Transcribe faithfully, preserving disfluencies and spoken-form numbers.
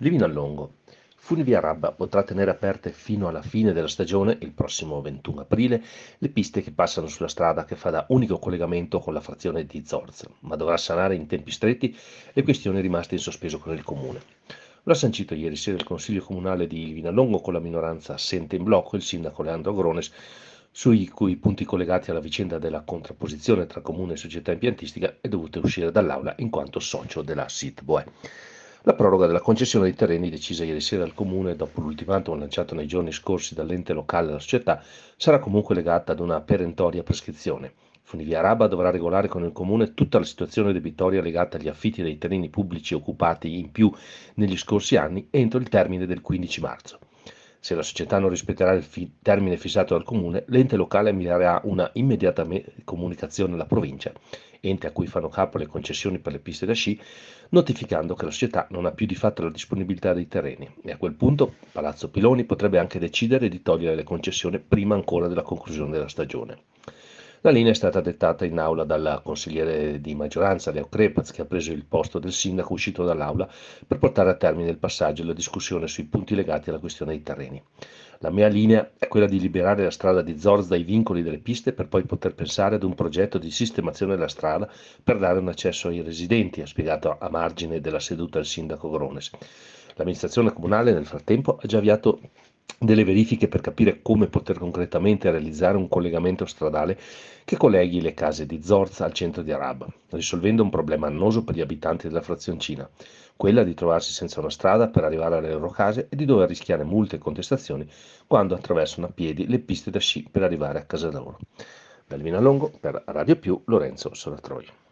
Livinallongo. Funivia-Rabba potrà tenere aperte fino alla fine della stagione, il prossimo ventuno aprile, le piste che passano sulla strada che fa da unico collegamento con la frazione di Zorz, ma dovrà sanare in tempi stretti le questioni rimaste in sospeso con il comune. Lo ha sancito ieri sera il Consiglio Comunale di Livinallongo con la minoranza assente in blocco, il sindaco Leandro Grones, sui cui punti collegati alla vicenda della contrapposizione tra comune e società impiantistica è dovuto uscire dall'aula in quanto socio della SITBOE. La proroga della concessione dei terreni decisa ieri sera dal comune dopo l'ultimatum lanciato nei giorni scorsi dall'ente locale alla società sarà comunque legata ad una perentoria prescrizione. Funivia-Rabba dovrà regolare con il comune tutta la situazione debitoria legata agli affitti dei terreni pubblici occupati in più negli scorsi anni entro il termine del quindici marzo. Se la società non rispetterà il fi- termine fissato dal comune, l'ente locale invierà una immediata me- comunicazione alla provincia, ente a cui fanno capo le concessioni per le piste da sci, notificando che la società non ha più di fatto la disponibilità dei terreni e a quel punto Palazzo Piloni potrebbe anche decidere di togliere le concessioni prima ancora della conclusione della stagione. La linea è stata dettata in aula dal consigliere di maggioranza Leo Crepaz, che ha preso il posto del sindaco uscito dall'aula per portare a termine il passaggio e la discussione sui punti legati alla questione dei terreni. La mia linea è quella di liberare la strada di Zorz dai vincoli delle piste per poi poter pensare ad un progetto di sistemazione della strada per dare un accesso ai residenti, ha spiegato a margine della seduta il sindaco Grones. L'amministrazione comunale nel frattempo ha già avviato delle verifiche per capire come poter concretamente realizzare un collegamento stradale che colleghi le case di Zorza al centro di Araba, risolvendo un problema annoso per gli abitanti della frazioncina, quella di trovarsi senza una strada per arrivare alle loro case e di dover rischiare multe e contestazioni quando attraversano a piedi le piste da sci per arrivare a casa loro. Dal Vinalongo per Radio Più, Lorenzo Soratroi.